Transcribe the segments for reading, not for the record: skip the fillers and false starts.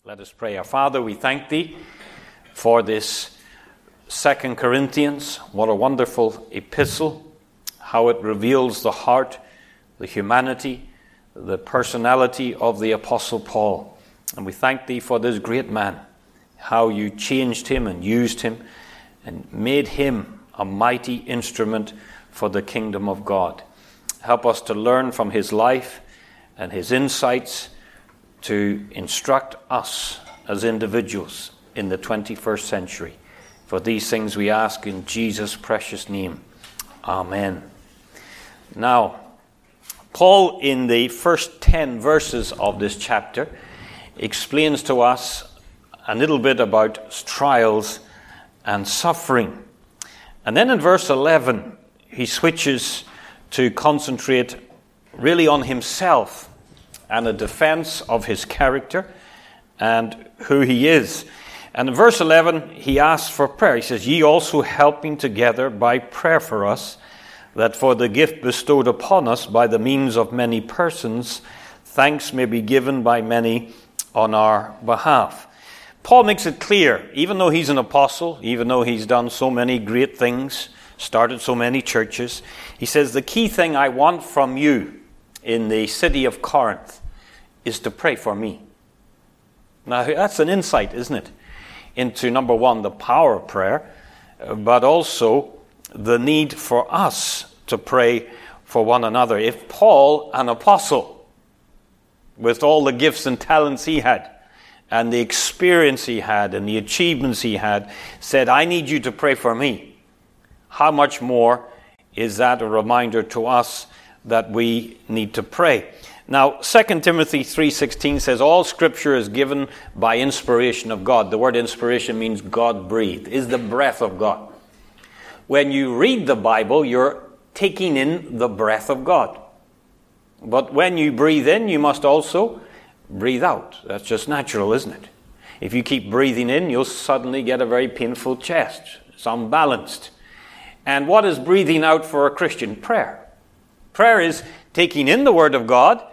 Let us pray. Our Father, we thank Thee for this 2 Corinthians. What a wonderful epistle. How it reveals the heart, the humanity, the personality of the Apostle Paul. And we thank Thee for this great man. How You changed him and used him and made him a mighty instrument for the kingdom of God. Help us to learn from his life and his insights to instruct us as individuals in the 21st century. For these things we ask in Jesus' precious name. Amen. Now, Paul, in the first 10 verses of this chapter, explains to us a little bit about trials and suffering. And then in verse 11, he switches to concentrate really on himself and a defense of his character and who he is. And in verse 11, he asks for prayer. He says, "Ye also helping together by prayer for us, that for the gift bestowed upon us by the means of many persons, thanks may be given by many on our behalf." Paul makes it clear, even though he's an apostle, even though he's done so many great things, started so many churches, he says, the key thing I want from you in the city of Corinth is to pray for me. Now, that's an insight, isn't it? Into, number one, the power of prayer, but also the need for us to pray for one another. If Paul, an apostle, with all the gifts and talents he had, and the experience he had, and the achievements he had, said, I need you to pray for me, how much more is that a reminder to us that we need to pray? Now, 2 Timothy 3:16 says, all Scripture is given by inspiration of God. The word inspiration means God-breathed, is the breath of God. When you read the Bible, you're taking in the breath of God. But when you breathe in, you must also breathe out. That's just natural, isn't it? If you keep breathing in, you'll suddenly get a very painful chest. It's unbalanced. And what is breathing out for a Christian? Prayer. Prayer is taking in the Word of God.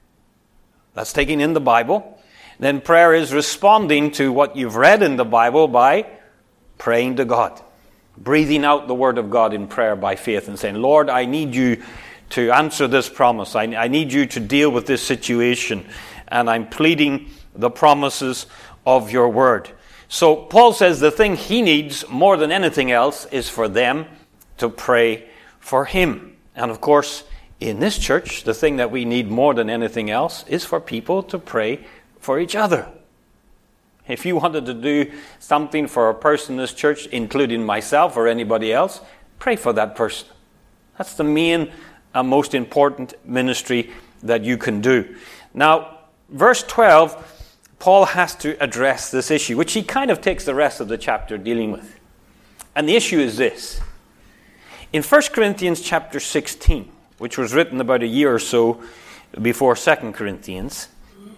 That's taking in the Bible. Then prayer is responding to what you've read in the Bible by praying to God. Breathing out the Word of God in prayer by faith and saying, Lord, I need you to answer this promise. I need you to deal with this situation. And I'm pleading the promises of your Word. So Paul says the thing he needs more than anything else is for them to pray for him. And of course, in this church, the thing that we need more than anything else is for people to pray for each other. If you wanted to do something for a person in this church, including myself or anybody else, pray for that person. That's the main and most important ministry that you can do. Now, verse 12, Paul has to address this issue, which he kind of takes the rest of the chapter dealing with. And the issue is this. In 1 Corinthians chapter 16, which was written about a year or so before 2 Corinthians,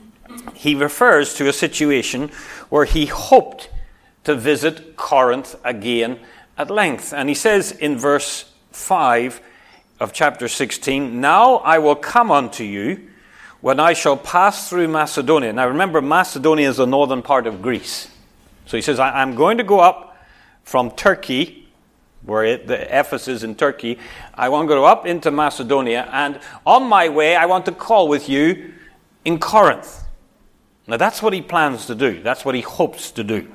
he refers to a situation where he hoped to visit Corinth again at length. And he says in verse 5 of chapter 16, "Now I will come unto you when I shall pass through Macedonia." Now remember, Macedonia is the northern part of Greece. So he says, I'm going to go up from Turkey, where the Ephesus is in Turkey. I want to go up into Macedonia, and on my way, I want to call with you in Corinth. Now that's what he plans to do. That's what he hopes to do.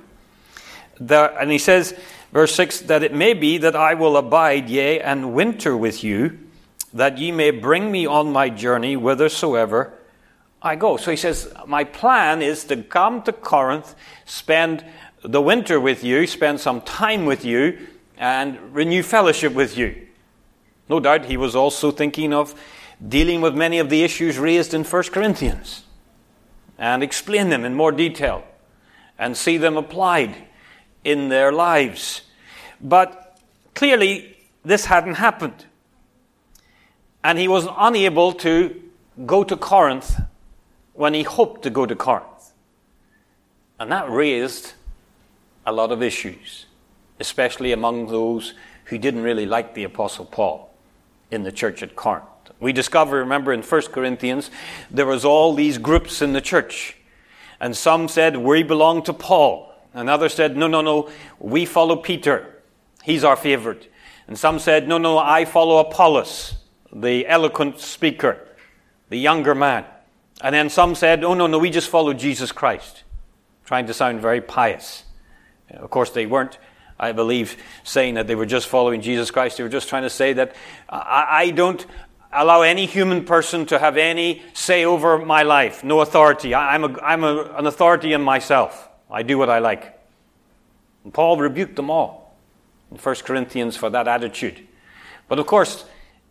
And he says, verse 6, "That it may be that I will abide, yea, and winter with you, that ye may bring me on my journey whithersoever I go." So he says, my plan is to come to Corinth, spend the winter with you, spend some time with you, and renew fellowship with you. No doubt he was also thinking of dealing with many of the issues raised in 1 Corinthians and explain them in more detail and see them applied in their lives. But clearly this hadn't happened. And he was unable to go to Corinth when he hoped to go to Corinth. And that raised a lot of issues, especially among those who didn't really like the Apostle Paul in the church at Corinth. We discover, remember, in 1 Corinthians, there was all these groups in the church. And some said, we belong to Paul. And others said, no, we follow Peter. He's our favorite. And some said, no, I follow Apollos, the eloquent speaker, the younger man. And then some said, oh, no, we just follow Jesus Christ, trying to sound very pious. Of course, they weren't, I believe, saying that they were just following Jesus Christ. They were just trying to say that I don't allow any human person to have any say over my life, no authority. I'm an authority in myself. I do what I like. And Paul rebuked them all in 1 Corinthians for that attitude. But of course,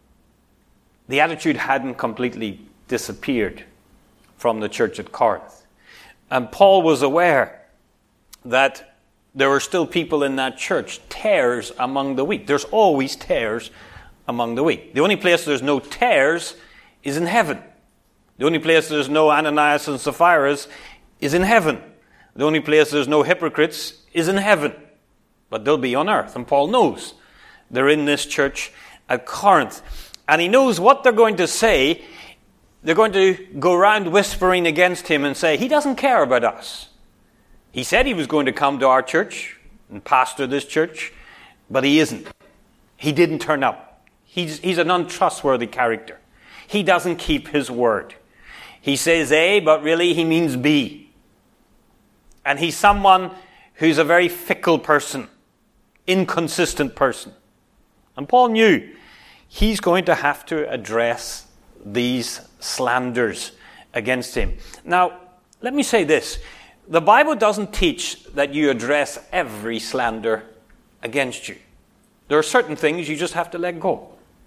the attitude hadn't completely disappeared from the church at Corinth. And Paul was aware that there were still people in that church, tares among the wheat. There's always tares among the wheat. The only place there's no tares is in heaven. The only place there's no Ananias and Sapphira is in heaven. The only place there's no hypocrites is in heaven. But they'll be on earth. And Paul knows they're in this church at Corinth. And he knows what they're going to say. They're going to go around whispering against him and say, he doesn't care about us. He said he was going to come to our church and pastor this church, but he isn't. He didn't turn up. He's an untrustworthy character. He doesn't keep his word. He says A, but really he means B. And he's someone who's a very fickle person, inconsistent person. And Paul knew he's going to have to address these slanders against him. Now, let me say this. The Bible doesn't teach that you address every slander against you. There are certain things you just have to let go.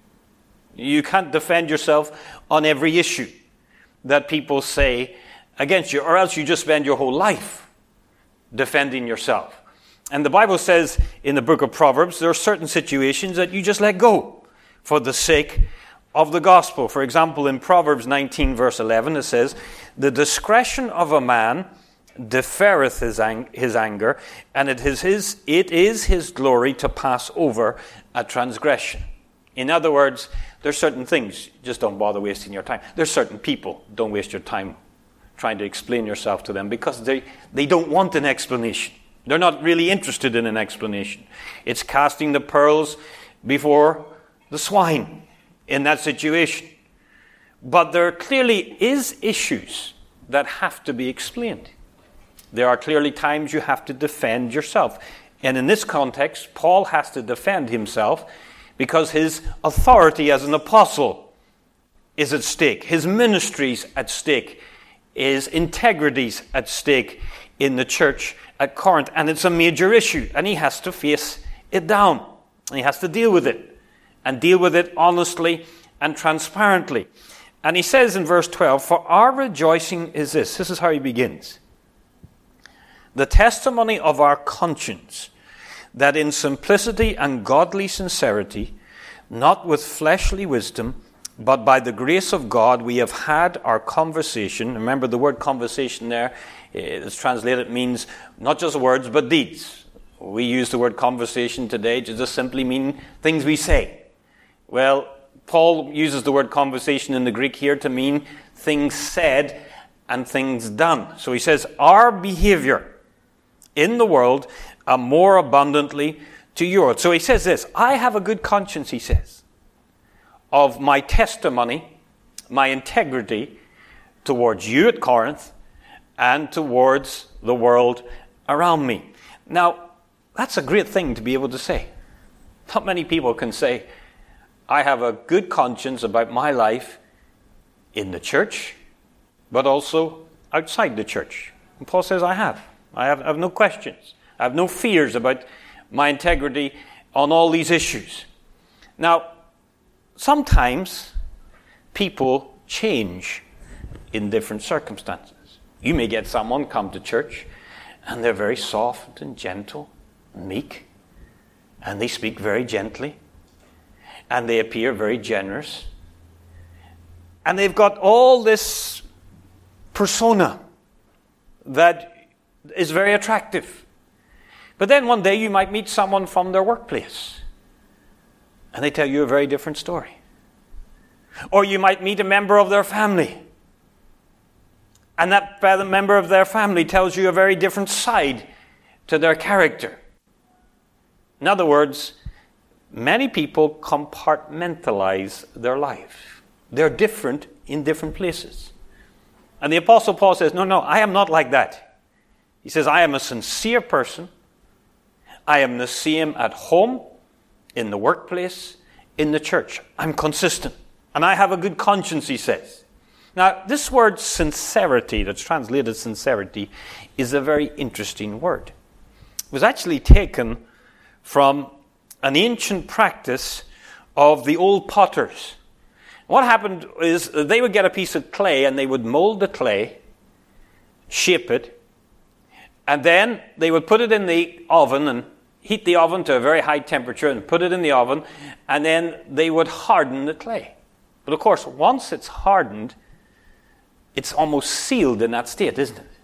You can't defend yourself on every issue that people say against you, or else you just spend your whole life defending yourself. And the Bible says in the book of Proverbs, there are certain situations that you just let go for the sake of the gospel. For example, in Proverbs 19 verse 11, it says, the discretion of a man deferreth his anger, and it is his glory to pass over a transgression. In other words, there's certain things, just don't bother wasting your time. There's certain people, don't waste your time trying to explain yourself to them, because they don't want an explanation. They're not really interested in an explanation. It's casting the pearls before the swine in that situation. But there clearly is issues that have to be explained. There are clearly times you have to defend yourself. And in this context, Paul has to defend himself because his authority as an apostle is at stake. His ministry's at stake. His integrity's at stake in the church at Corinth. And it's a major issue. And he has to face it down. And he has to deal with it. And deal with it honestly and transparently. And he says in verse 12, for our rejoicing is this. This is how he begins. The testimony of our conscience, that in simplicity and godly sincerity, not with fleshly wisdom, but by the grace of God, we have had our conversation. Remember, the word conversation there, it's translated, means not just words, but deeds. We use the word conversation today to just simply mean things we say. Well, Paul uses the word conversation in the Greek here to mean things said and things done. So he says, our behavior in the world more abundantly to yours. So he says this, I have a good conscience, he says, of my testimony, my integrity towards you at Corinth and towards the world around me. Now, that's a great thing to be able to say. Not many people can say, I have a good conscience about my life in the church, but also outside the church. And Paul says, I have no questions. I have no fears about my integrity on all these issues. Now, sometimes people change in different circumstances. You may get someone come to church and they're very soft and gentle and meek, and they speak very gently, and they appear very generous, and they've got all this persona that is very attractive. But then one day you might meet someone from their workplace, and they tell you a very different story. Or you might meet a member of their family, And that member of their family tells you a very different side to their character. In other words, many people compartmentalize their life. They're different in different places. And the Apostle Paul says, no, I am not like that. He says, I am a sincere person. I am the same at home, in the workplace, in the church. I'm consistent. And I have a good conscience, he says. Now, this word sincerity, that's translated sincerity, is a very interesting word. It was actually taken from an ancient practice of the old potters. What happened is they would get a piece of clay and they would mold the clay, shape it, and then they would put it in the oven and heat the oven to a very high temperature and put it in the oven, and then they would harden the clay. But of course, once it's hardened, it's almost sealed in that state, isn't it?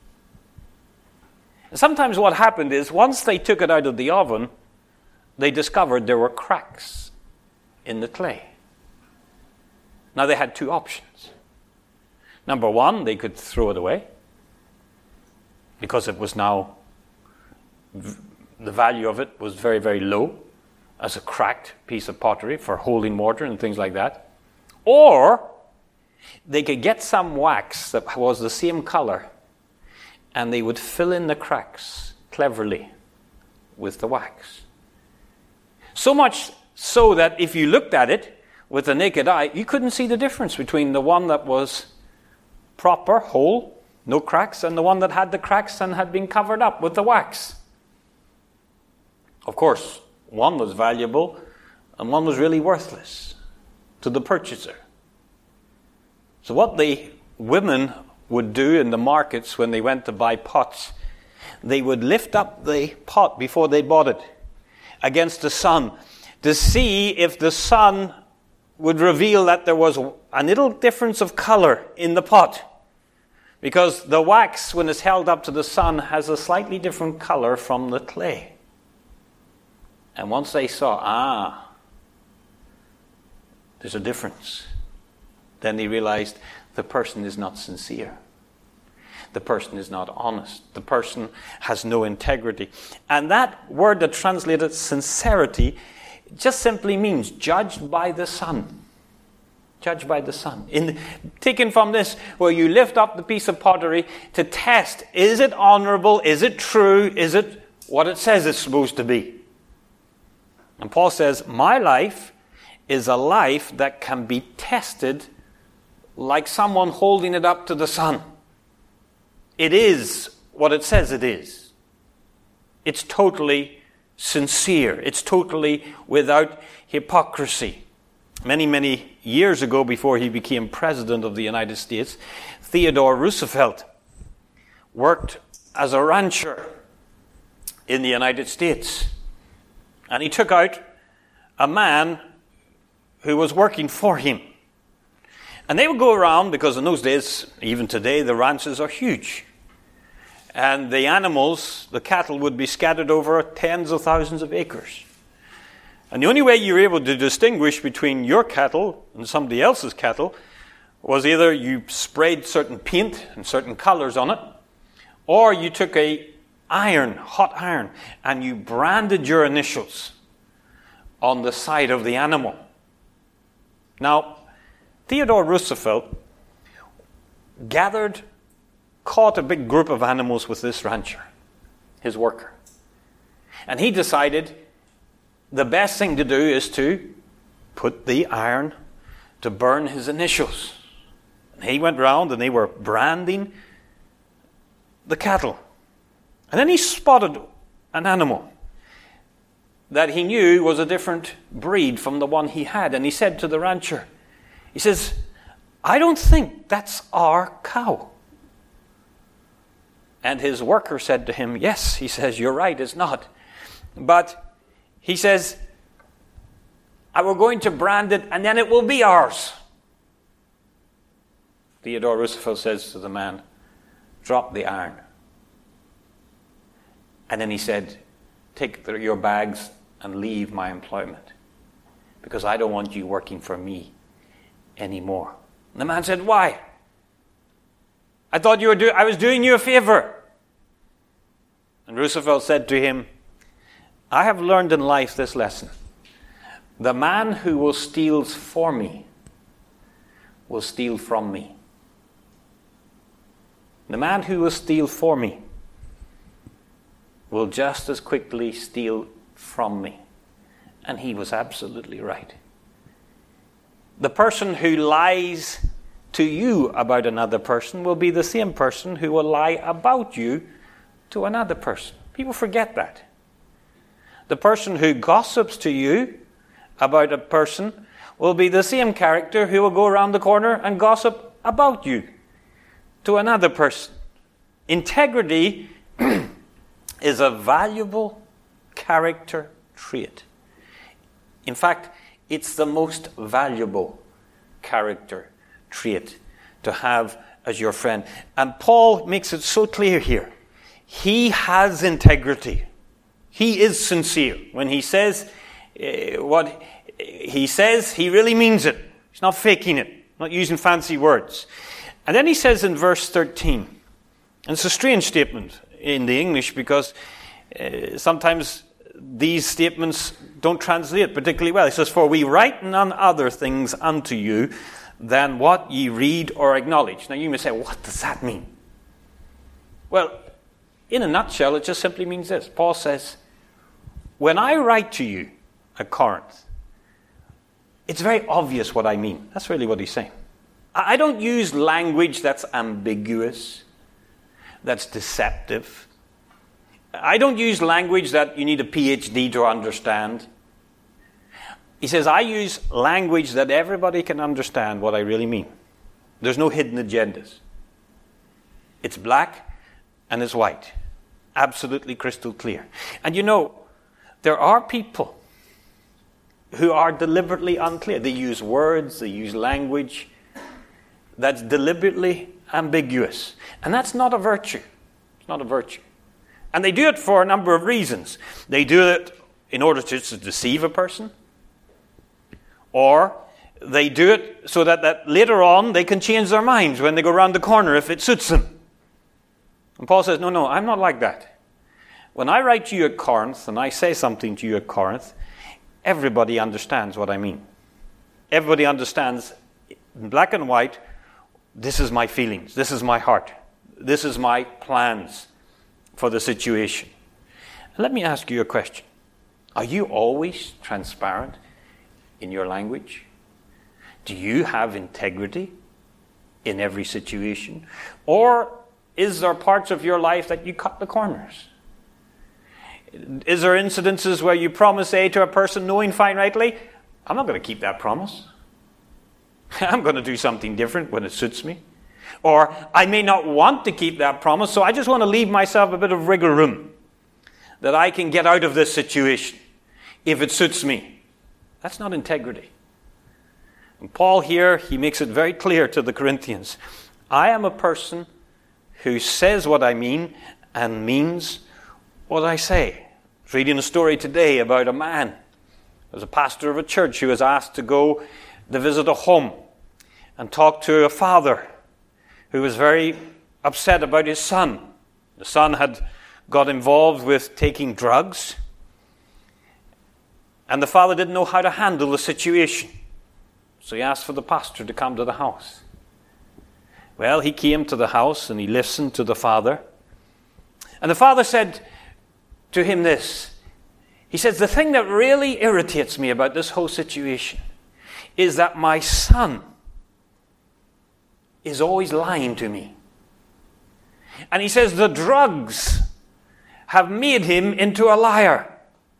And sometimes what happened is, once they took it out of the oven, they discovered there were cracks in the clay. Now they had two options. Number one, they could throw it away, because it was now, the value of it was very, very low as a cracked piece of pottery for holding water and things like that. Or they could get some wax that was the same color, and they would fill in the cracks cleverly with the wax. So much so that if you looked at it with the naked eye, you couldn't see the difference between the one that was proper, whole, no cracks, and the one that had the cracks and had been covered up with the wax. Of course, one was valuable and one was really worthless to the purchaser. So what the women would do in the markets when they went to buy pots, they would lift up the pot before they bought it against the sun to see if the sun would reveal that there was a little difference of color in the pot. Because the wax, when it's held up to the sun, has a slightly different color from the clay. And once they saw, there's a difference, then they realized the person is not sincere. The person is not honest. The person has no integrity. And that word that translated sincerity just simply means judged by the sun. Judged by the sun. Taken from this, where you lift up the piece of pottery to test, is it honorable? Is it true? Is it what it says it's supposed to be? And Paul says, my life is a life that can be tested like someone holding it up to the sun. It is what it says it is. It's totally sincere. It's totally without hypocrisy. Many, many years ago, before he became president of the United States, Theodore Roosevelt worked as a rancher in the United States. And he took out a man who was working for him. And they would go around, because in those days, even today, the ranches are huge. And the animals, the cattle, would be scattered over tens of thousands of acres. And the only way you were able to distinguish between your cattle and somebody else's cattle was either you sprayed certain paint and certain colors on it, or you took a hot iron, and you branded your initials on the side of the animal. Now, Theodore Roosevelt caught a big group of animals with this rancher, his worker. And he decided the best thing to do is to put the iron to burn his initials. And he went round and they were branding the cattle. And then he spotted an animal that he knew was a different breed from the one he had. And he said to the rancher, he says, I don't think that's our cow. And his worker said to him, yes, he says, you're right, it's not. But he says, we're going to brand it and then it will be ours. Theodore Roosevelt says to the man, drop the iron. And then he said, take your bags and leave my employment, because I don't want you working for me anymore. And the man said, why? I thought I was doing you a favor. And Roosevelt said to him, I have learned in life this lesson. The man who will steal for me will steal from me. The man who will steal for me will just as quickly steal from me. And he was absolutely right. The person who lies to you about another person will be the same person who will lie about you to another person. People forget that. The person who gossips to you about a person will be the same character who will go around the corner and gossip about you to another person. Integrity is a valuable character trait. In fact, it's the most valuable character trait to have as your friend. And Paul makes it so clear here. He has integrity. He is sincere. When he says what he says, he really means it. He's not faking it, not using fancy words. And then he says in verse 13, and it's a strange statement in the English because sometimes these statements don't translate particularly well. He says, for we write none other things unto you than what ye read or acknowledge. Now you may say, what does that mean? Well, in a nutshell, it just simply means this. Paul says, when I write to you at Corinth, it's very obvious what I mean. That's really what he's saying. I don't use language that's ambiguous, that's deceptive. I don't use language that you need a PhD to understand. He says, I use language that everybody can understand what I really mean. There's no hidden agendas. It's black and it's white. Absolutely crystal clear. And you know, there are people who are deliberately unclear. They use words, they use language that's deliberately ambiguous. And that's not a virtue. It's not a virtue. And they do it for a number of reasons. They do it in order to deceive a person. Or they do it so that later on they can change their minds when they go around the corner if it suits them. And Paul says, no, I'm not like that. When I write to you at Corinth and I say something to you at Corinth, everybody understands what I mean. Everybody understands in black and white, this is my feelings, this is my heart, this is my plans for the situation. Let me ask you a question. Are you always transparent in your language? Do you have integrity in every situation? Or is there parts of your life that you cut the corners? Is there incidences where you promise A to a person knowing fine rightly, I'm not going to keep that promise. I'm going to do something different when it suits me. Or I may not want to keep that promise, so I just want to leave myself a bit of wriggle room that I can get out of this situation if it suits me. That's not integrity. And Paul here, he makes it very clear to the Corinthians. I am a person who says what I mean and means what I say. I was reading a story today about a man. There was a pastor of a church who was asked to go to visit a home and talk to a father who was very upset about his son. The son had got involved with taking drugs, and the father didn't know how to handle the situation. So he asked for the pastor to come to the house. Well, he came to the house and he listened to the father. And the father said to him this. He says, the thing that really irritates me about this whole situation is that my son is always lying to me. And he says the drugs have made him into a liar.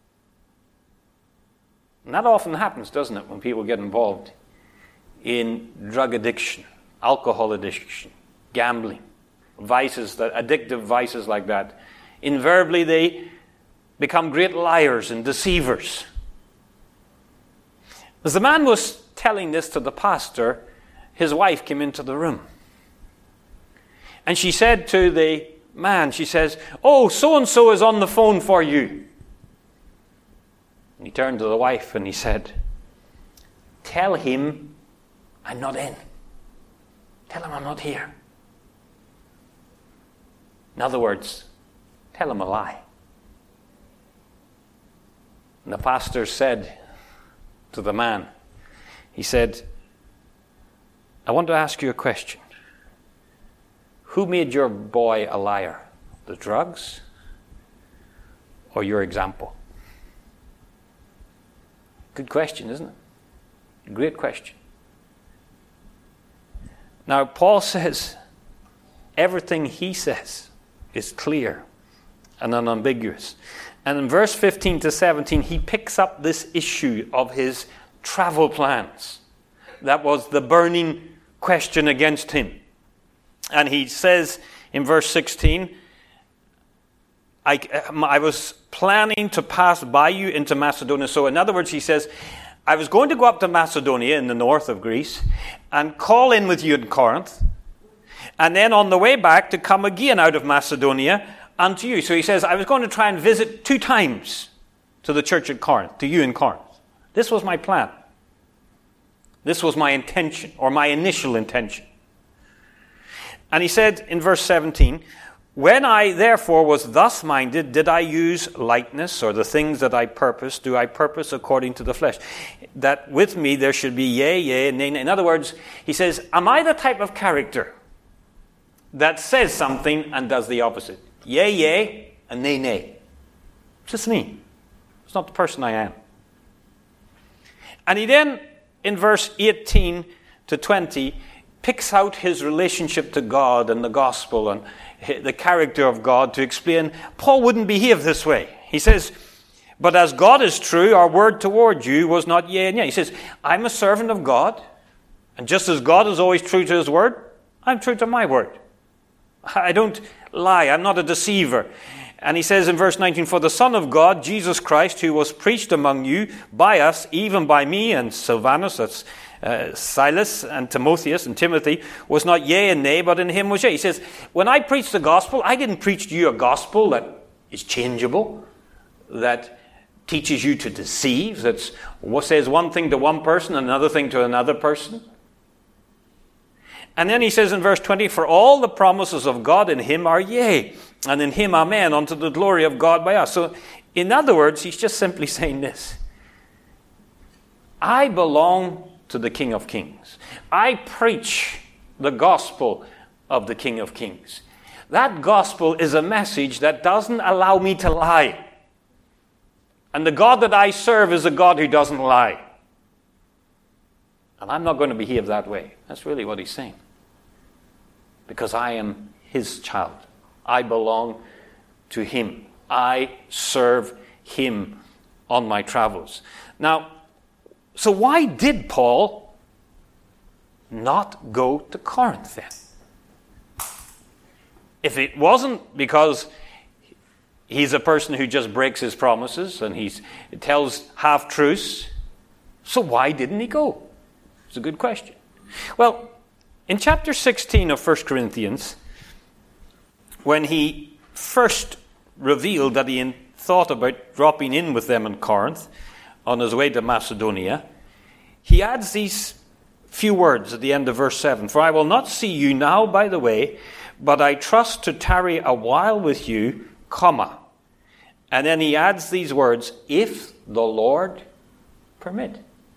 And that often happens, doesn't it, when people get involved in drug addiction, alcohol addiction, gambling, vices, addictive vices like that. Invariably, they become great liars and deceivers. As the man was telling this to the pastor, his wife came into the room. And she said to the man, she says, oh, so-and-so is on the phone for you. And he turned to the wife and he said, tell him I'm not in. Tell him I'm not here. In other words, tell him a lie. And the pastor said to the man, he said, I want to ask you a question. Who made your boy a liar? The drugs or your example? Good question, isn't it? Great question. Now, Paul says everything he says is clear and unambiguous. And in verse 15 to 17, he picks up this issue of his travel plans. That was the burning question against him. And he says in verse 16, I was planning to pass by you into Macedonia. So in other words, he says, I was going to go up to Macedonia in the north of Greece and call in with you in Corinth. And then on the way back to come again out of Macedonia unto you. So he says, I was going to try and visit 2 times to the church at Corinth, to you in Corinth. This was my plan. This was my intention, or my initial intention. And he said in verse 17, when I therefore was thus minded, did I use lightness, or the things that I purpose, do I purpose according to the flesh? That with me there should be yea, yea, nay, nay. In other words, he says, am I the type of character that says something and does the opposite? Yea, yea, and nay, nay. It's just me. It's not the person I am. And he then, in verse 18 to 20, picks out his relationship to God and the gospel and the character of God to explain Paul wouldn't behave this way. He says, but as God is true, our word toward you was not yea and yea. He says, I'm a servant of God, and just as God is always true to his word, I'm true to my word. I don't lie. I'm not a deceiver. And he says in verse 19, for the Son of God, Jesus Christ, who was preached among you by us, even by me and Silvanus, that's Silas and Timotheus and Timothy, was not yea and nay, but in him was yea. He says, when I preached the gospel, I didn't preach to you a gospel that is changeable, that teaches you to deceive, that says one thing to one person and another thing to another person. And then he says in verse 20, for all the promises of God in him are yea, and in him amen, unto the glory of God by us. So, in other words, he's just simply saying this. I belong to the King of Kings. I preach the gospel of the King of Kings. That gospel is a message that doesn't allow me to lie. And the God that I serve is a God who doesn't lie. And I'm not going to behave that way. That's really what he's saying. Because I am his child. I belong to him. I serve him on my travels. Now, so why did Paul not go to Corinth then? If it wasn't because he's a person who just breaks his promises and he tells half-truths, so why didn't he go? It's a good question. Well, in chapter 16 of 1 Corinthians, when he first revealed that he thought about dropping in with them in Corinth on his way to Macedonia, he adds these few words at the end of verse 7. For I will not see you now by the way, but I trust to tarry a while with you, comma. And then he adds these words, if the Lord permit.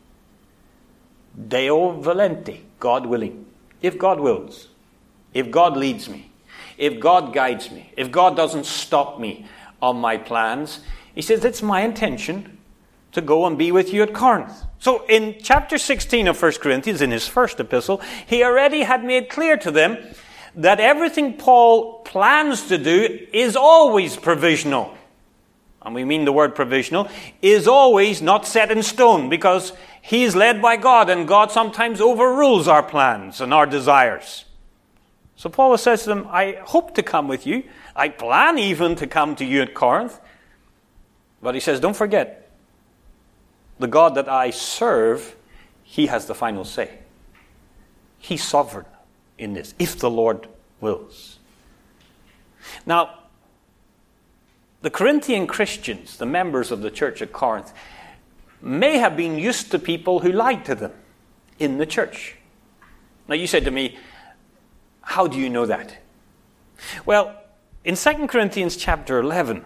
Deo volente, God willing. If God wills, if God leads me, if God guides me, if God doesn't stop me on my plans, he says, it's my intention to go and be with you at Corinth. So in chapter 16 of 1 Corinthians, in his first epistle, he already had made clear to them that everything Paul plans to do is always provisional. And we mean the word provisional, is always not set in stone, because he is led by God, and God sometimes overrules our plans and our desires. So Paul says to them, I hope to come with you. I plan even to come to you at Corinth. But he says, don't forget, the God that I serve, he has the final say. He's sovereign in this, if the Lord wills. Now, the Corinthian Christians, the members of the church at Corinth, may have been used to people who lied to them in the church. Now you said to me, how do you know that? Well, In 2 Corinthians chapter 11,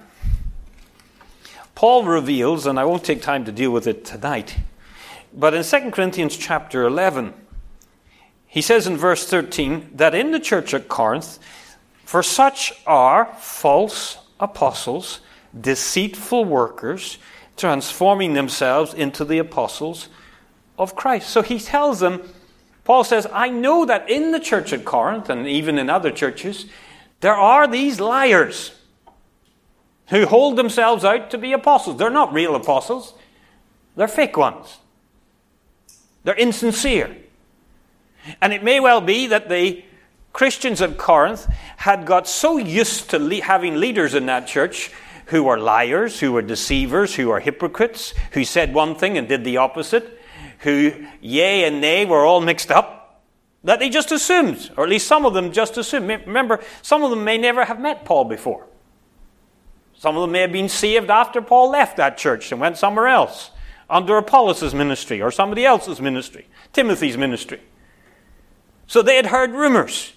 Paul reveals, and I won't take time to deal with it tonight, but in 2 Corinthians chapter 11, he says in verse 13 that in the church at Corinth, for such are false apostles, deceitful workers, transforming themselves into the apostles of Christ. So he tells them, Paul says, I know that in the church at Corinth, and even in other churches, there are these liars who hold themselves out to be apostles. They're not real apostles. They're fake ones. They're insincere. And it may well be that the Christians at Corinth had got so used to having leaders in that church who were liars, who were deceivers, who were hypocrites, who said one thing and did the opposite, who yea and nay were all mixed up, that they just assumed, or at least some of them just assumed. Remember, some of them may never have met Paul before. Some of them may have been saved after Paul left that church and went somewhere else, under Apollos' ministry or somebody else's ministry, Timothy's ministry. So they had heard rumors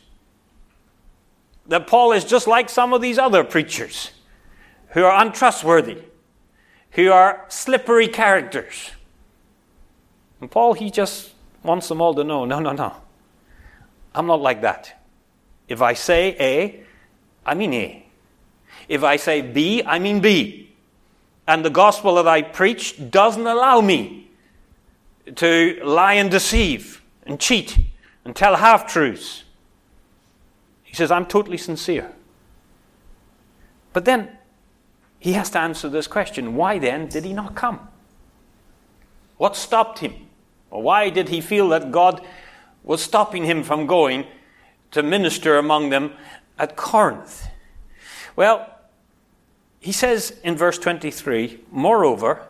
that Paul is just like some of these other preachers who are untrustworthy, who are slippery characters. And Paul, he just wants them all to know, no. I'm not like that. If I say A, I mean A. If I say B, I mean B. And the gospel that I preach doesn't allow me to lie and deceive and cheat and tell half-truths. He says, I'm totally sincere. But then he has to answer this question. Why then did he not come? What stopped him? Or why did he feel that God was stopping him from going to minister among them at Corinth? Well, he says in verse 23, moreover,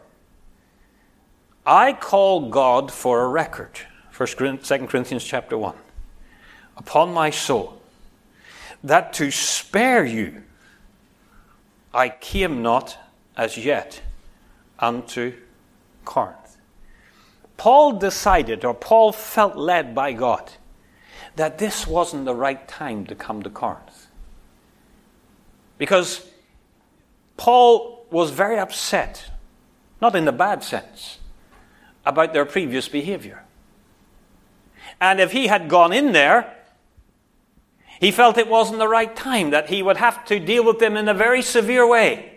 I call God for a record, 2 Corinthians chapter 1, upon my soul, that to spare you I came not as yet unto Corinth. Paul decided, or Paul felt led by God, that this wasn't the right time to come to Corinth. Because Paul was very upset, not in the bad sense, about their previous behavior. And if he had gone in there, he felt it wasn't the right time, that he would have to deal with them in a very severe way.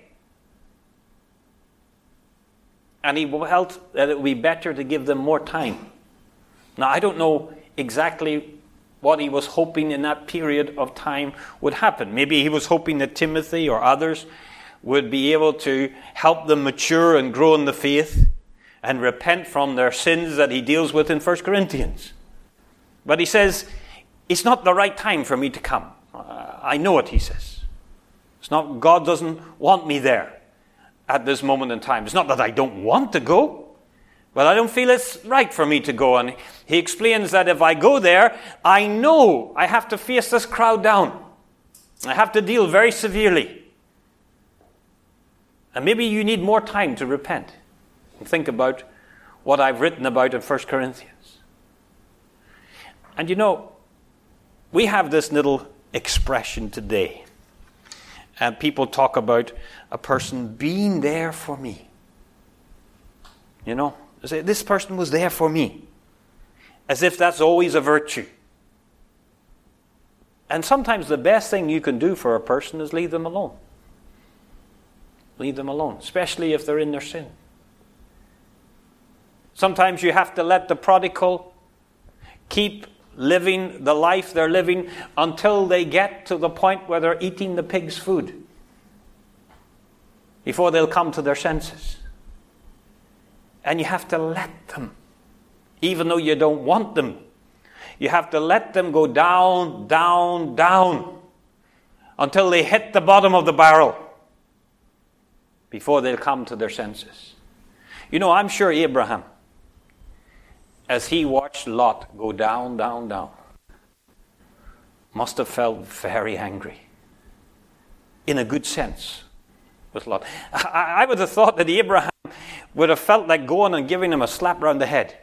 And he felt that it would be better to give them more time. Now, I don't know exactly what he was hoping in that period of time would happen. Maybe he was hoping that Timothy or others would be able to help them mature and grow in the faith and repent from their sins that he deals with in 1 Corinthians. But he says, it's not the right time for me to come. I know it, he says. It's not, God doesn't want me there at this moment in time. It's not that I don't want to go, but I don't feel it's right for me to go. And he explains that if I go there, I know I have to face this crowd down. I have to deal very severely. And maybe you need more time to repent and think about what I've written about in 1 Corinthians. And you know, we have this little expression today. And people talk about a person being there for me. You know, they say, this person was there for me. As if that's always a virtue. And sometimes the best thing you can do for a person is leave them alone. Leave them alone, especially if they're in their sin. Sometimes you have to let the prodigal keep living the life they're living until they get to the point where they're eating the pig's food, before they'll come to their senses. And you have to let them, even though you don't want them. You have to let them go down, down, down, until they hit the bottom of the barrel, before they'll come to their senses. You know, I'm sure Abraham, as he watched Lot go down, down, down, must have felt very angry. In a good sense with Lot. I would have thought that Abraham would have felt like going and giving him a slap round the head.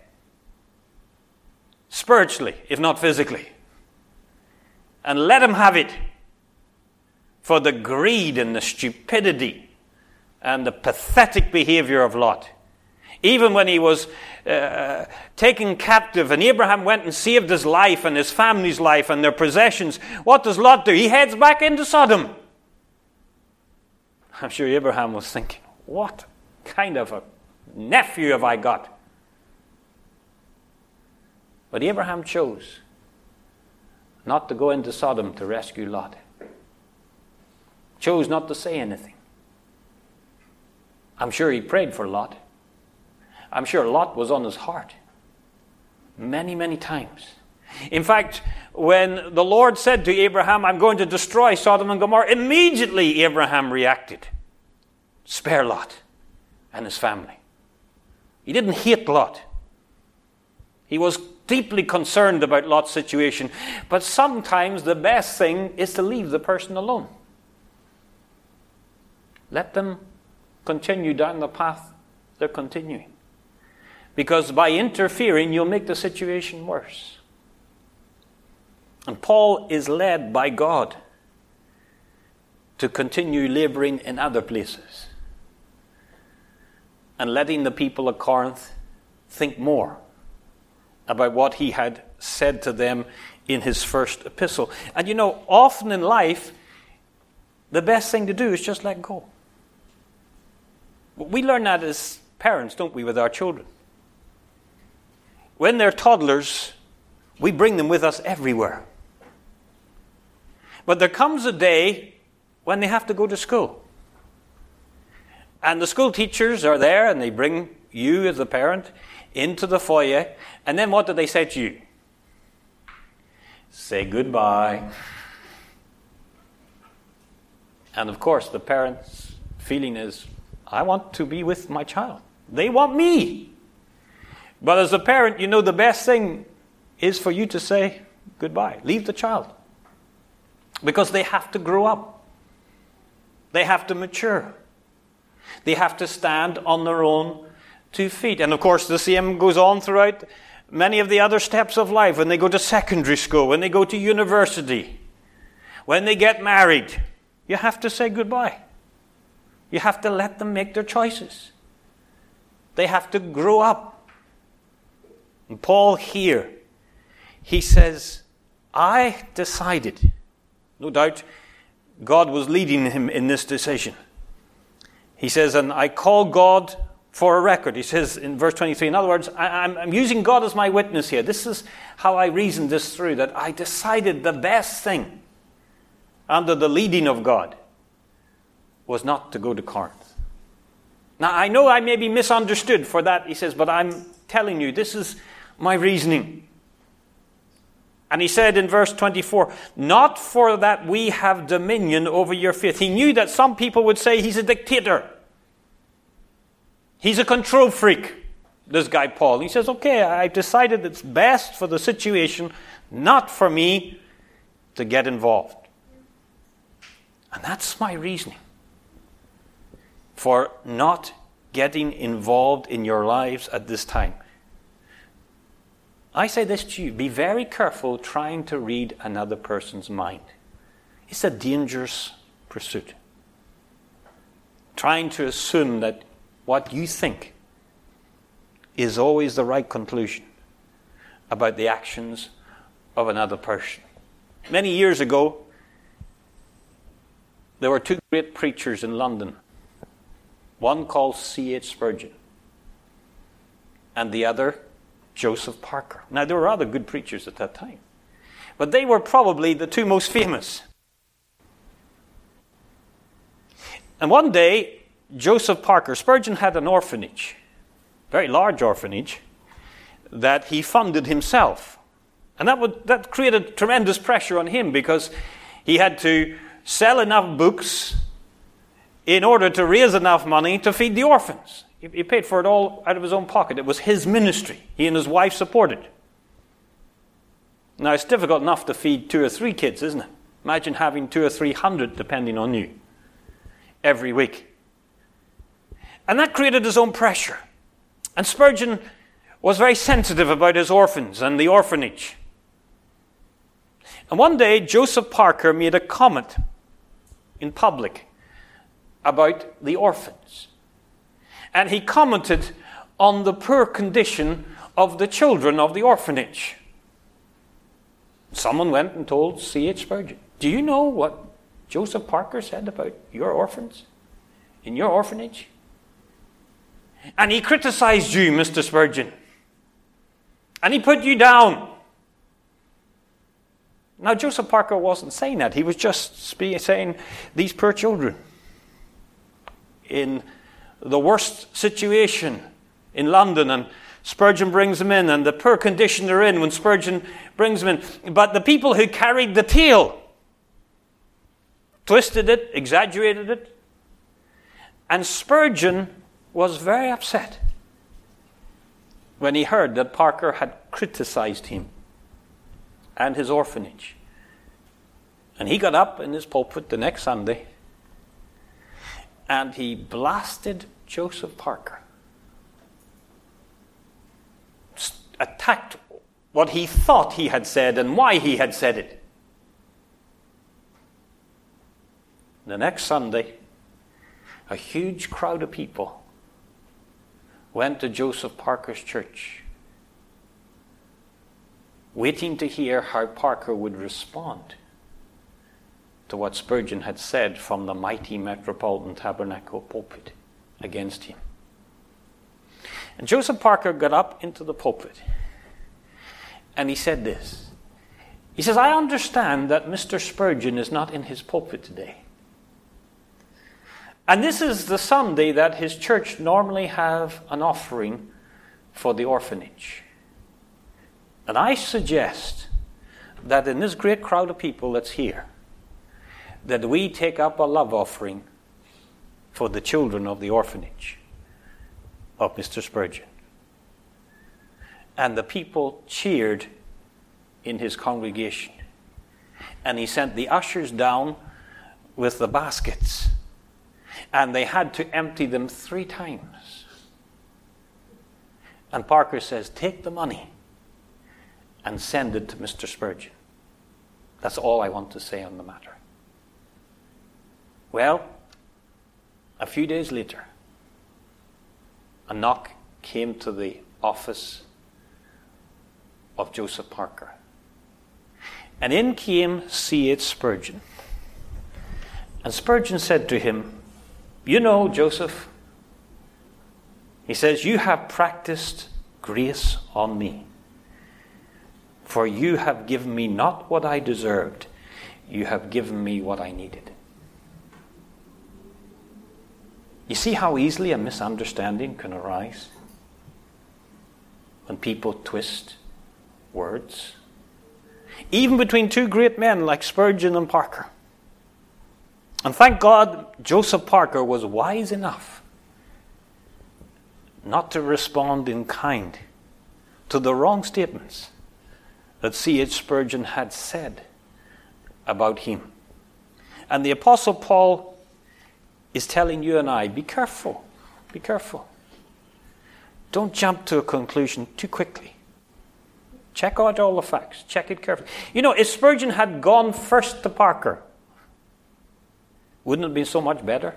Spiritually, if not physically. And let him have it. for the greed and the stupidity and the pathetic behavior of Lot. Even when he was taken captive and Abraham went and saved his life and his family's life and their possessions, what does Lot do? He heads back into Sodom. I'm sure Abraham was thinking, what kind of a nephew have I got? But Abraham chose not to go into Sodom to rescue Lot. Chose not to say anything. I'm sure he prayed for Lot. I'm sure Lot was on his heart many, many times. In fact, when the Lord said to Abraham, I'm going to destroy Sodom and Gomorrah, immediately Abraham reacted. Spare Lot and his family. He didn't hate Lot. He was deeply concerned about Lot's situation. But sometimes the best thing is to leave the person alone. Let them continue down the path they're continuing. Because by interfering, you'll make the situation worse. And Paul is led by God to continue laboring in other places and letting the people of Corinth think more about what he had said to them in his first epistle. And you know, often in life, the best thing to do is just let go. We learn that as parents, don't we, with our children? When they're toddlers, we bring them with us everywhere. But there comes a day when they have to go to school. And the school teachers are there and they bring you as a parent into the foyer. And then what do they say to you? Say goodbye. And of course, the parent's feeling is, I want to be with my child. They want me. But as a parent, you know the best thing is for you to say goodbye. Leave the child. Because they have to grow up. They have to mature. They have to stand on their own 2 feet. And of course, the same goes on throughout many of the other steps of life. When they go to secondary school, when they go to university, when they get married, you have to say goodbye. You have to let them make their choices. They have to grow up. And Paul here, he says, I decided. No doubt God was leading him in this decision. He says, and I call God for a record. He says in verse 23, in other words, I'm using God as my witness here. This is how I reasoned this through, that I decided the best thing under the leading of God was not to go to Corinth. Now, I know I may be misunderstood for that, he says, but I'm telling you, this is my reasoning. And he said in verse 24, not for that we have dominion over your faith. He knew that some people would say he's a dictator. He's a control freak, this guy Paul. He says, okay, I've decided it's best for the situation, not for me to get involved. And that's my reasoning for not getting involved in your lives at this time. I say this to you, be very careful trying to read another person's mind. It's a dangerous pursuit. Trying to assume that what you think is always the right conclusion about the actions of another person. Many years ago, there were 2 great preachers in London. One called C.H. Spurgeon, and the other Joseph Parker. Now, there were other good preachers at that time, but they were probably the 2 most famous. And one day, Joseph Parker, Spurgeon had an orphanage, very large orphanage, that he funded himself. And that created tremendous pressure on him because he had to sell enough books in order to raise enough money to feed the orphans. He paid for it all out of his own pocket. It was his ministry. He and his wife supported. Now, it's difficult enough to feed 2 or 3 kids, isn't it? Imagine having 200 or 300 depending on you every week. And that created his own pressure. And Spurgeon was very sensitive about his orphans and the orphanage. And one day, Joseph Parker made a comment in public about the orphans. And he commented on the poor condition of the children of the orphanage. Someone went and told C.H. Spurgeon, "Do you know what Joseph Parker said about your orphans in your orphanage?" And he criticized you, Mr. Spurgeon. And he put you down. Now, Joseph Parker wasn't saying that. He was just saying these poor children in the worst situation in London, and Spurgeon brings them in, and the poor condition they're in when Spurgeon brings them in. But the people who carried the tale twisted it, exaggerated it, and Spurgeon was very upset when he heard that Parker had criticized him and his orphanage. And he got up in his pulpit the next Sunday and he blasted Joseph Parker. Attacked what he thought he had said and why he had said it. The next Sunday, a huge crowd of people went to Joseph Parker's church, waiting to hear how Parker would respond to what Spurgeon had said from the mighty Metropolitan Tabernacle pulpit against him. And Joseph Parker got up into the pulpit and he said this. He says, "I understand that Mr. Spurgeon is not in his pulpit today. And this is the Sunday that his church normally have an offering for the orphanage. And I suggest that in this great crowd of people that's here, that we take up a love offering for the children of the orphanage of Mr. Spurgeon." And the people cheered in his congregation. And he sent the ushers down with the baskets. And they had to empty them 3 times. And Parker says, "Take the money and send it to Mr. Spurgeon." That's all I want to say on the matter. Well, a few days later, a knock came to the office of Joseph Parker. And in came C.H. Spurgeon. And Spurgeon said to him, "You know, Joseph," he says, "you have practiced grace on me. For you have given me not what I deserved, you have given me what I needed." You see how easily a misunderstanding can arise when people twist words? Even between 2 great men like Spurgeon and Parker. And thank God Joseph Parker was wise enough not to respond in kind to the wrong statements that C.H. Spurgeon had said about him. And the Apostle Paul is telling you and I, be careful, be careful. Don't jump to a conclusion too quickly. Check out all the facts, check it carefully. You know, if Spurgeon had gone first to Parker, wouldn't it be so much better?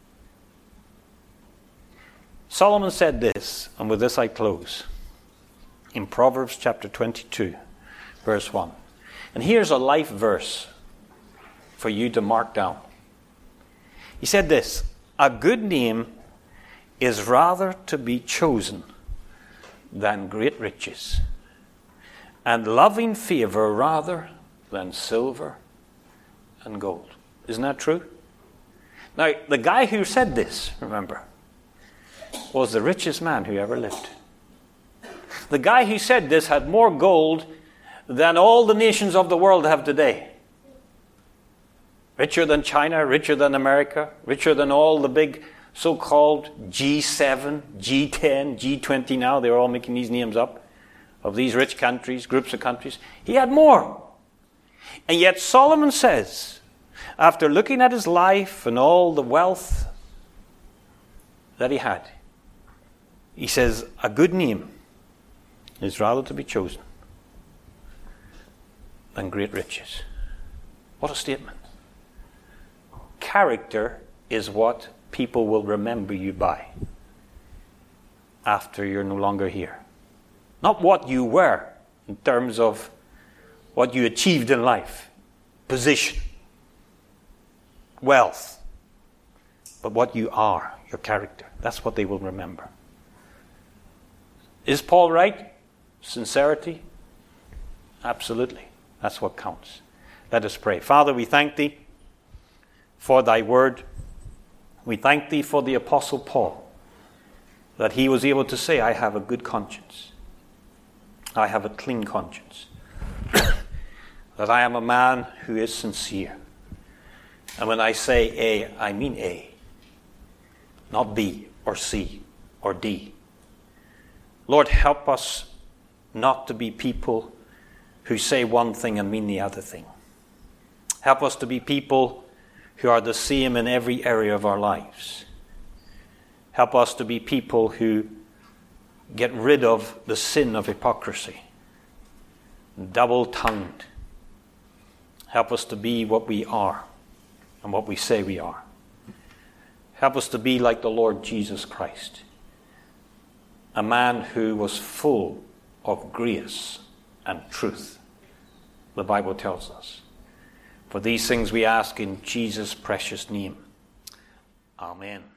Solomon said this, and with this I close, in Proverbs chapter 22, verse 1. And here's a life verse for you to mark down. He said this, "A good name is rather to be chosen than great riches, and loving favor rather than silver and gold." Isn't that true? Now, the guy who said this, remember, was the richest man who ever lived. The guy who said this had more gold than all the nations of the world have today. Richer than China, richer than America, richer than all the big so-called G7, G10, G20 now, they're all making these names up, of these rich countries, groups of countries. He had more. And yet Solomon says, after looking at his life and all the wealth that he had, he says, a good name is rather to be chosen than great riches. What a statement. character is what people will remember you by after you're no longer here. Not what you were in terms of what you achieved in life, position, wealth, but what you are, your character. That's what they will remember. Is Paul right? Sincerity? Absolutely. That's what counts. Let us pray. Father, we thank thee for thy word. We thank thee for the Apostle Paul, that he was able to say, I have a good conscience. I have a clean conscience. That I am a man who is sincere. And when I say A, I mean A, not B or C or D. Lord, help us not to be people who say one thing and mean the other thing. Help us to be people who are the same in every area of our lives. Help us to be people who get rid of the sin of hypocrisy, double-tongued. Help us to be what we are and what we say we are. Help us to be like the Lord Jesus Christ, a man who was full of grace and truth, the Bible tells us. For these things we ask in Jesus' precious name. Amen.